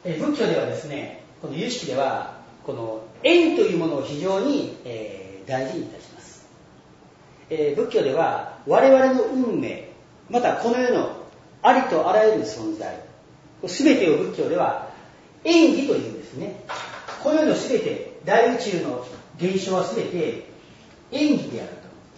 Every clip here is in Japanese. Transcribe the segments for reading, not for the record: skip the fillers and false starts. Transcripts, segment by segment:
仏教ではですね、この有識ではこの縁というものを非常に、大事にいたします。仏教では我々の運命、またこの世のありとあらゆる存在、全てを仏教では縁起というんですね。この世の全て、大宇宙の現象は全て縁起であると。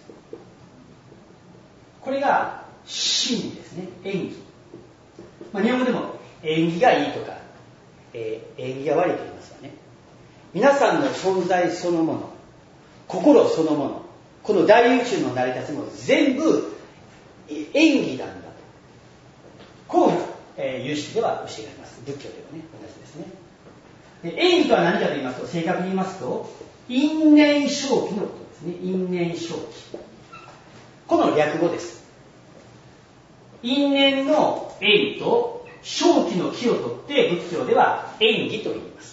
これが真理ですね。縁起。日本語でも縁起がいいとか、縁起が悪いと言いますよね。皆さんの存在そのもの、心そのもの、この大宇宙の成り立ちも全部縁起なんだと。こう、有識では教えられます。仏教ではね、同じですね。で、縁起とは何かと言いますと、正確に言いますと、因縁生起のことですね。因縁生起。この略語です。因縁の縁と生起の起をとって仏教では縁起と言います。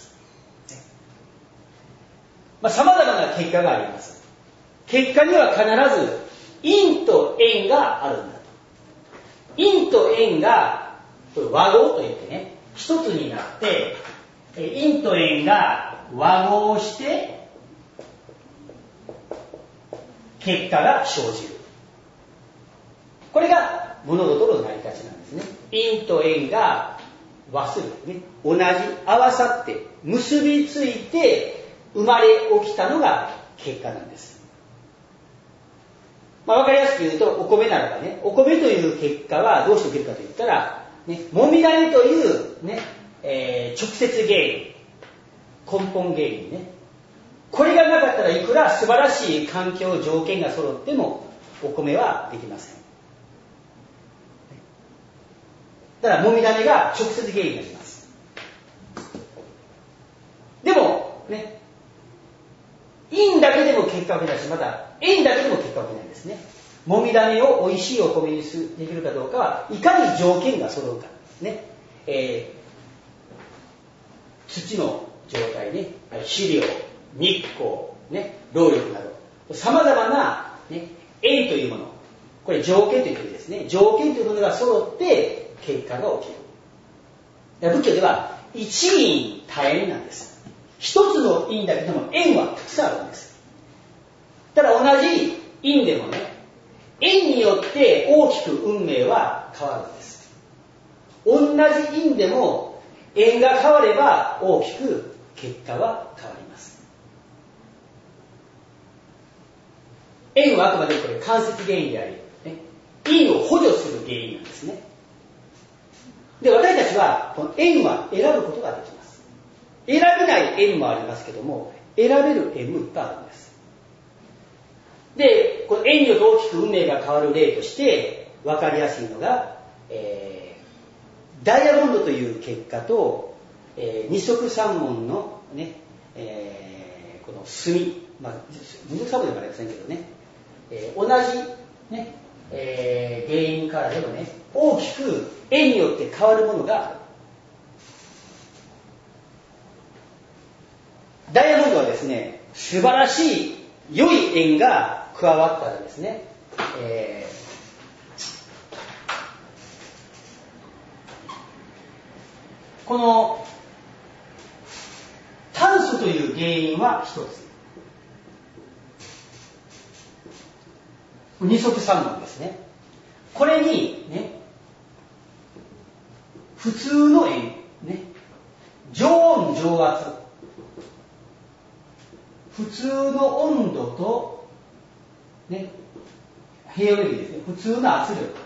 様々な結果があります。結果には必ず因と縁があるんだと。因と縁が和合といってね、一つになって因と縁が和合して結果が生じる。これが物事の成り立ちなんですね。因と縁が和する、ね、同じ合わさって結びついて生まれ起きたのが結果なんです。わかりやすく言うと、お米ならばね、お米という結果はどうして起きるかといったら、ね、もみ種という、ね直接原因、根本原因ね。これがなかったらいくら素晴らしい環境条件が揃ってもお米はできません。だからもみ種が直接原因になります。でもね、因だけでも結果を起きないし、また縁だけでも結果を起きないんですね。もみ種を美味しいお米にできるかどうかはいかに条件が揃うかね、土の状態ね、肥料、日光ね、労力などさまざまな、ね、縁というもの、これ条件という意味ですね。条件というものが揃って結果が起きる。仏教では一因多縁なんです。一つの因だけでも縁はたくさんあるんです。ただ同じ因でもね、縁によって大きく運命は変わるんです。同じ因でも縁が変われば大きく結果は変わります。縁はあくまでこれ間接原因であり、ね、因を補助する原因なんですね。で、私たちはこの縁は選ぶことができます。選べない縁もありますけども、選べる縁もいっぱいあるんです。で、この縁によって大きく運命が変わる例として分かりやすいのが、ダイヤモンドという結果と、二足三門のね、この炭、二足三門でもありませんけどね、同じね、原因からでもね、大きく縁によって変わるものがある。ダイヤモンドはですね、素晴らしい良い縁が加わったらですね、この炭素という原因は一つ、二足三門ですね。これにね、普通の塩、ね、常温常圧、普通の温度と、ね、平泳ぎですね、普通の圧力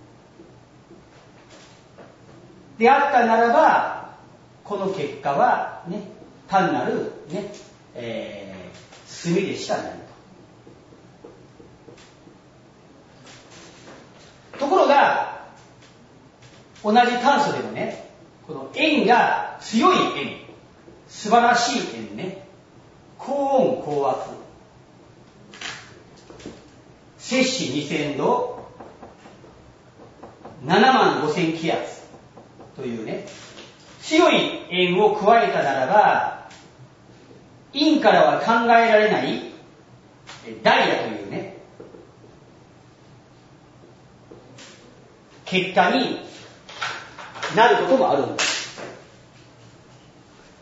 であったならば、この結果は、ね、単なる、ね炭でしかないと。ところが、同じ炭素でもね、この塩が強い塩、素晴らしい塩ね、高温高圧、摂氏2000度、75000気圧というね、強い塩を加えたならば、陰からは考えられないダイヤというね、結果になることもあるんです。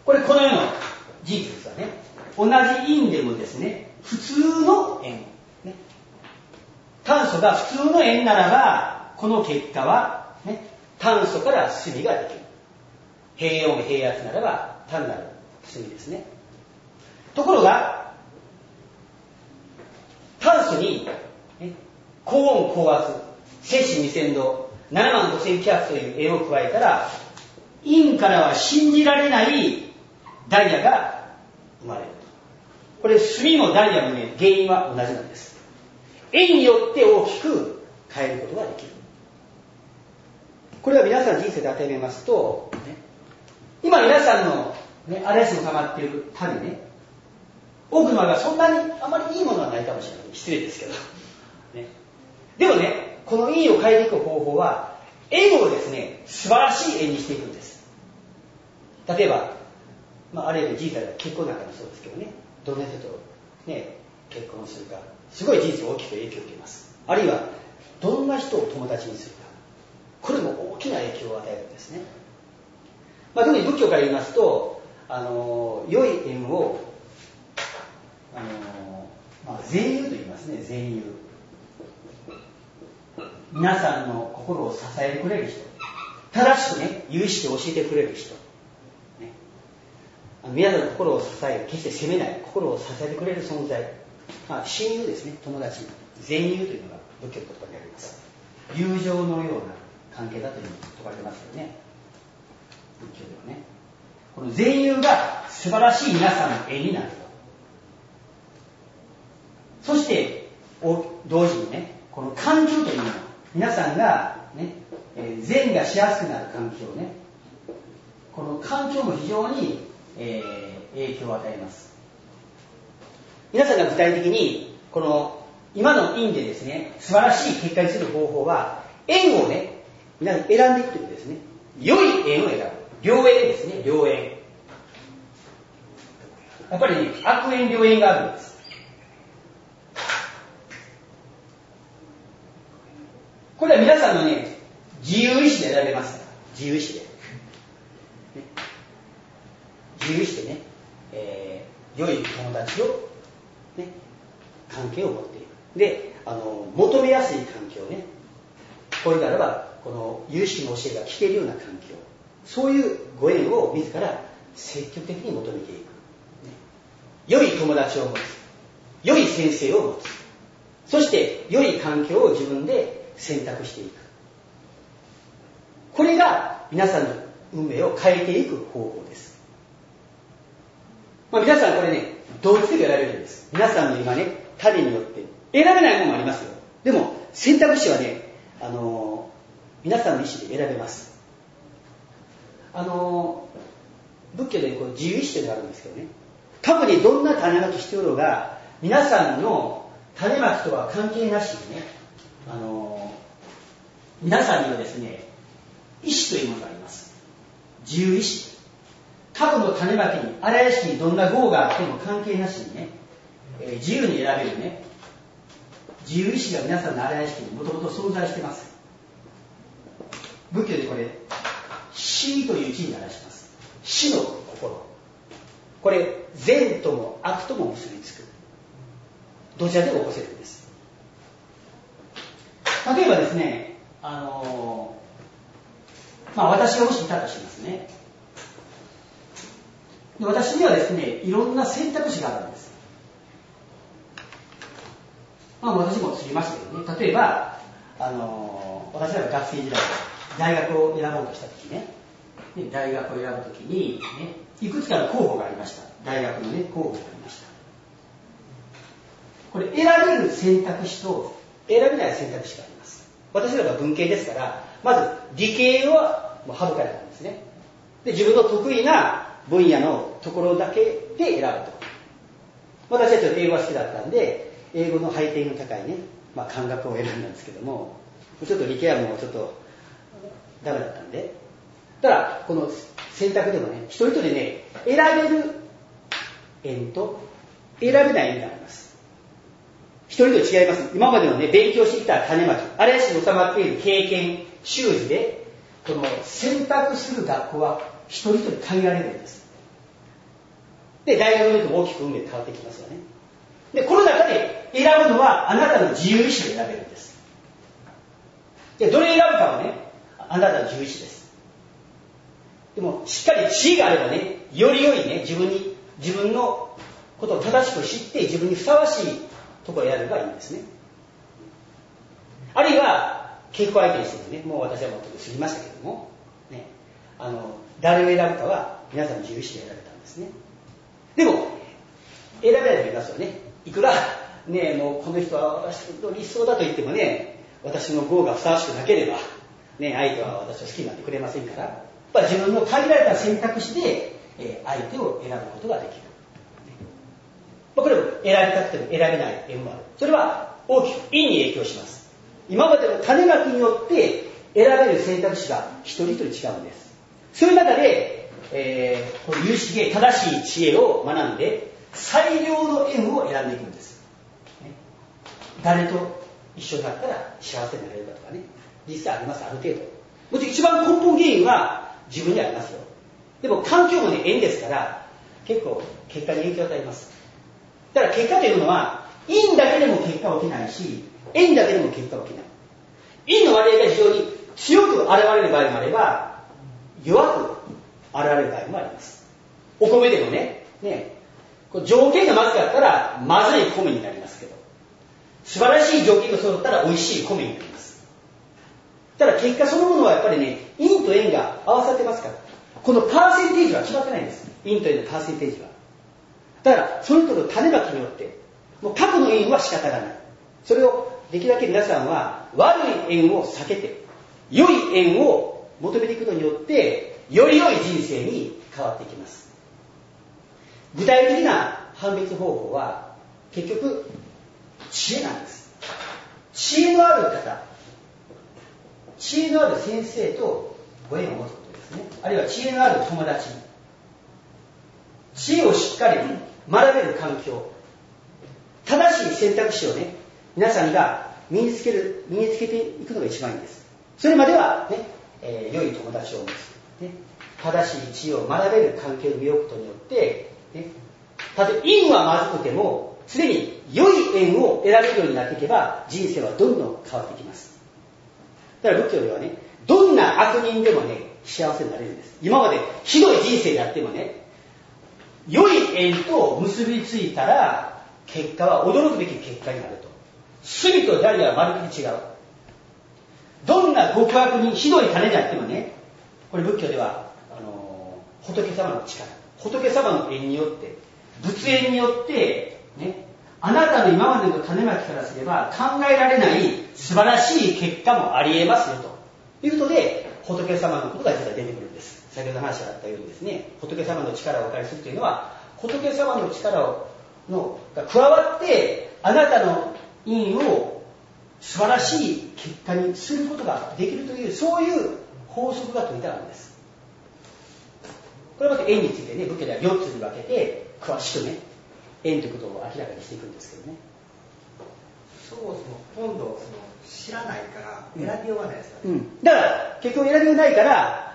これこの世の事実ですわね。同じ因でもですね、普通の円、ね、炭素が普通の円ならば、この結果は、ね、炭素から炭ができる。平温平圧ならば単なる炭ですね。ところが炭素に、ね、高温高圧摂氏2000度75000気圧という円を加えたら、陰からは信じられないダイヤが生まれると。これ炭もダイヤもね、原因は同じなんです。円によって大きく変えることができる。これは皆さん人生で当てはめますと、ね、今皆さんの、ね、嵐の溜まっている種ね、多くの場合はそんなにあまりいいものはないかもしれない。失礼ですけど、ね、でもね、この陰を変えていく方法は、円をですね、素晴らしい円にしていくんです。例えば、ある意味人生では結婚なんかもそうですけどね、どんな人と、ね、結婚するか、すごい人生大きく影響を受けます。あるいは、どんな人を友達にするか、これも大きな影響を与えるんですね。特に仏教から言いますと、良い縁を、善友と言いますね、善友。皆さんの心を支えてくれる人、正しくね、有意識で教えてくれる人、ね、皆さんの心を支える、決して責めない、心を支えてくれる存在、親友ですね、友達、善友というのが仏教の言葉にあります。友情のような関係だというふうに説かれてますよね、仏教ではね。この善友が素晴らしい皆さんの縁になると。そして同時にね、この環境というのは皆さんがね、善がしやすくなる環境ね、この環境も非常に、影響を与えます。皆さんが具体的にこの今の因でですね、素晴らしい結果にする方法は、縁をね、皆さん選んでいくということですね。良い縁を選ぶ。良縁ですね、良縁。やっぱりね、悪縁良縁があるんです。これは皆さんのね、自由意志で選べますから。自由意志で。ね、自由意志でね、良い友達を、ね、関係を持っている。で、求めやすい環境ね。これならば、この有意識の教えが聞けるような環境。そういうご縁を自ら積極的に求めていく。ね、良い友達を持つ。良い先生を持つ。そして、良い環境を自分で選択していく。これが皆さんの運命を変えていく方法です。皆さんこれね、同一で選べるんです。皆さんの今ね、種によって選べないものもありますよ。でも選択肢はね、皆さんの意思で選べます。仏教でこう自由意志というのがあるんですけどね、過去にどんな種まきしておろうが、皆さんの種まきとは関係なしにね、皆さんにはですね、意志というものがあります。自由意志。過去の種まきに、荒屋敷にどんな業があっても関係なしにね、自由に選べるね、自由意志が皆さんの荒屋敷にもともと存在しています。仏教でこれ、死という字に表します。死の心。これ、善とも悪とも結びつく。どちらでも起こせるんです。例えばですね、私がもしいたとしますね。で、私にはですね、いろんな選択肢があるんです。私も知りましたけどね、例えば、私らが学生時代、大学を選ぼうとしたときね、大学を選ぶときに、ね、いくつかの候補がありました。大学のね、候補がありました。これ、選べる選択肢と選べない選択肢があります。私らが文系ですから、まず理系はもう省かれたんですね。で、自分の得意な分野のところだけで選ぶと。私はちょっと英語が好きだったんで、英語の配点の高いね、漢学を選んだんですけども、ちょっと理系はもうちょっとダメだったんで、ただこの選択でもね、一人一人ね、選べる縁と選べない縁があります。一人と違います。今までのね、勉強してきた種まき、あれしに収まっている経験、習字で、この選択する学校は一人一人限られるんです。 で、大学によっても大きく運命変わってきますよね。で、この中で選ぶのはあなたの自由意志で選べるんです。で、どれ選ぶかはね、あなたの自由意志です。でも、しっかり知恵があればね、より良いね、自分のことを正しく知って自分にふさわしいところを選べばいいんですね。あるいは、結婚相手にしてもね、もう私はもう過ぎましたけども、ね、誰を選ぶかは皆さんの自由意志で選べたんですね。でも、選べない人いますよね。いくら、ね、もうこの人は私の理想だと言ってもね、私の業がふさわしくなければ、ね、相手は私を好きになってくれませんから、自分の限られた選択肢で、相手を選ぶことができる。これを選びたくても選べない縁もある。それは大きく因に影響します。今までの種まきによって選べる選択肢が一人一人違うんです。そういう中で、この有識で正しい知恵を学んで最良の縁を選んでいくんです、ね、誰と一緒だったら幸せになれるかとかね、実際あります。ある程度もちろん一番根本原因は自分にありますよ。でも環境もね、縁ですから結構結果に影響を与えます。だから結果というのは因だけでも結果は起きないし、縁だけでも結果は起きない。因の割合が非常に強く現れる場合もあれば弱く現れる場合もあります。お米でもね、条件がまずかったらまずい米になりますけど、素晴らしい条件が揃ったら美味しい米になります。ただ結果そのものはやっぱりね、因と縁が合わさってますから、このパーセンテージは決まってないんです。因と縁のパーセンテージは。だからその人の種まきによってもう過去の因は仕方がない。それをできるだけ皆さんは悪い縁を避けて良い縁を求めていくことによってより良い人生に変わっていきます。具体的な判別方法は結局知恵なんです。知恵のある方、知恵のある先生とご縁を持つことですね。あるいは知恵のある友達、知恵をしっかり学べる環境、正しい選択肢をね、皆さんが身につけていくのが一番いいんです。それまではね、良い友達を持つ、ね、正しい知恵を学べる関係に身を置くことによって、ね、たとえ因はまずくても常に良い縁を選べるようになっていけば人生はどんどん変わっていきます。だから仏教ではね、どんな悪人でもね、幸せになれるんです。今までひどい人生であってもね、良い縁と結びついたら結果は驚くべき結果になると。罪と罪はまるっきり違う。どんな極悪人、ひどい種であってもね、これ仏教では仏様の力、仏様の縁によって、仏縁によってね、あなたの今までの種まきからすれば考えられない素晴らしい結果もありえますよということで、仏様のことが実は出てくるんです。先ほど話があったようにですね、仏様の力をお借りするというのは、仏様の力が加わってあなたの因を素晴らしい結果にすることができるという、そういう法則が説いてあるんです。これまた縁についてね、仏教では4つに分けて詳しくね、縁ということを明らかにしていくんですけどね。 そもそも今度知らないから選びようがないですかね、 だから結局選びようがないから、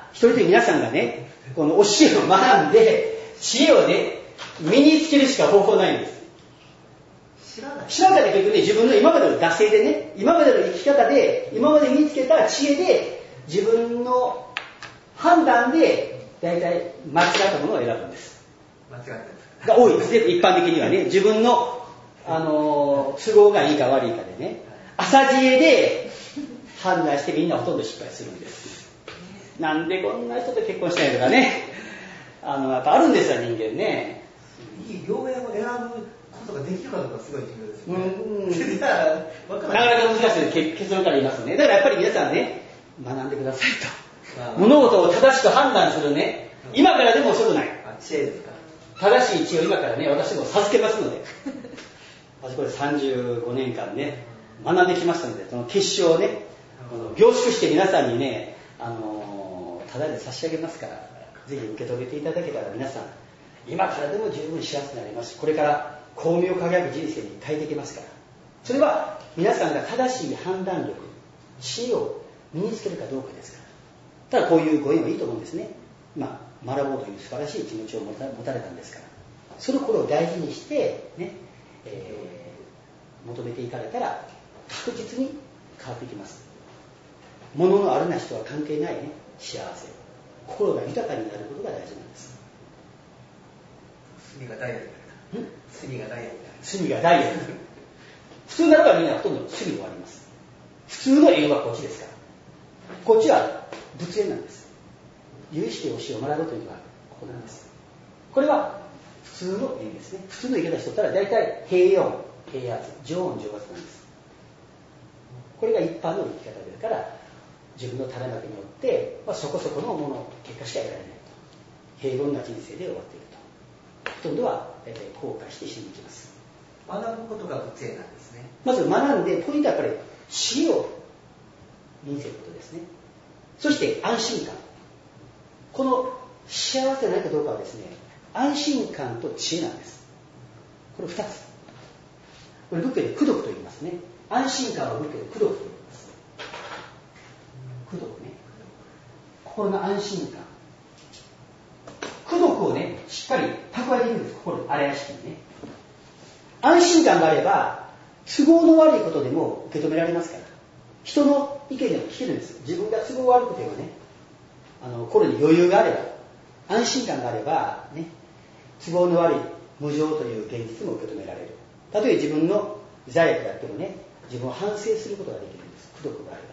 一人で皆さんがね、この教えを学んで知恵をね、身につけるしか方法ないんです。知らないで結局ね、自分の今までの惰性でね、今までの生き方で、今まで身につけた知恵で、自分の判断で大体間違ったものを選ぶんです。 間違ったですが多いですね、一般的にはね。自分の、都合がいいか悪いかでね、浅知恵で判断してみんなほとんど失敗するんです。なんでこんな人と結婚したいとかね、やっぱあるんですよ、人間ね。 いい良縁を選ぶことができるかどうかすごい重要ですね。なかなか難しい結論から言いますね。だからやっぱり皆さんね、学んでくださいと。物事を正しく判断するね、今からでも遅くない。 知恵ですか。 正しい知恵を今からね、私も授けますので。私これ35年間ね、学んできましたので、その結晶をね、凝縮して皆さんにね、ただで差し上げますから、ぜひ受け止めていただけたら皆さん、今からでも十分幸せになりますし、これから光明輝く人生に変えていけますから、それは皆さんが正しい判断力、知恵を身につけるかどうかですから。ただこういうご縁はいいと思うんですね。学ぼうという素晴らしい気持ちを持たれたんですから。 その心を大事にしてね、求めていかれたら確実に変わっていきます。物のあるなしとは関係ないね、幸せ、心が豊かになることが大事なんです。 炭がダイヤみたいな。炭がダイヤみたいな。 炭がダイヤ普通ならばみんなほとんど炭で終わります。普通の縁はこっちですから。こっちは仏縁なんです。有して教えを学ぶというのはここなんです。これは普通の縁ですね。普通の生き方しとったら大体平穏、平圧、常温、常圧なんです。これが一般の生き方ですから、自分の種まきによって、そこそこのもの、結果しか得られないと。平凡な人生で終わっていると。ほとんどは後悔して死んでいきます。 学ぶことが仏縁なんですね。 まず学んで、ポイントはやっぱり知恵を身につけることですね。そして安心感。この幸せでないかどうかはですね、安心感と知恵なんです。これ2つ。これ仏教で功徳と言いますね。安心感は仏教で功徳と言います。功徳ね。心の安心感。功徳をね、しっかり蓄えていくんです。心に荒屋敷にね。安心感があれば、都合の悪いことでも受け止められますから。人の意見でも聞けるんです。自分が都合悪くてもね、心に余裕があれば、安心感があれば、ね、都合の悪い無常という現実も受け止められる。たとえ自分の罪悪であってもね、自分を反省することができるんです。功徳があれば。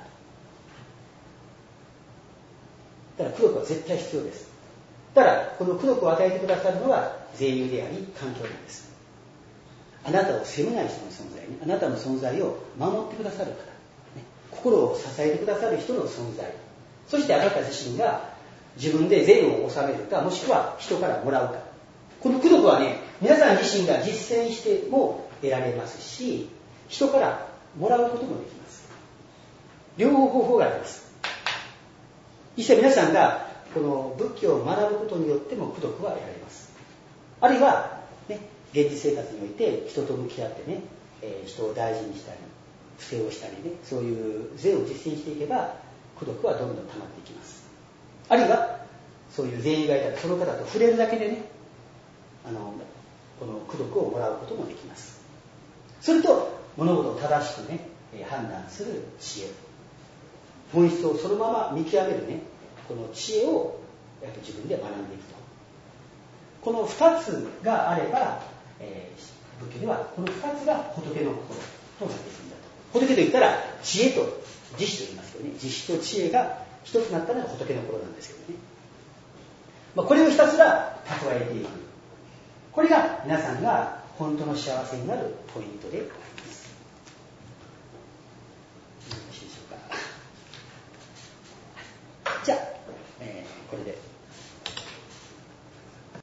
だから功徳は絶対必要です。ただ、この功徳を与えてくださるのは税友であり、環境なんです。あなたを責めない人の存在ね、あなたの存在を守ってくださる方、ね、心を支えてくださる人の存在、そしてあなた自身が自分で善を収めるか、もしくは人からもらうか。この功徳はね、皆さん自身が実践しても得られますし、人からもらうこともできます。両方方法があります。実際皆さんがこの仏教を学ぶことによっても功徳は得られます。あるいは、ね、現実生活において人と向き合ってね、人を大事にしたり、不正をしたりね、そういう善を実践していけば、功徳はどんどん溜まっていきます。あるいは、そういう善意がいたら、その方と触れるだけでね、この功徳をもらうこともできます。それと、物事を正しくね、判断する知恵。本質をそのまま見極めるね、この知恵をやっぱり自分で学んでいくと。この2つがあれば、仏教ではこの2つが仏の心となっていくんだと。仏といったら知恵と慈悲と言いますよね。慈悲と知恵が一つになったのが仏の心なんですけどね。これをひたすら蓄えていく。これが皆さんが本当の幸せになるポイントであります。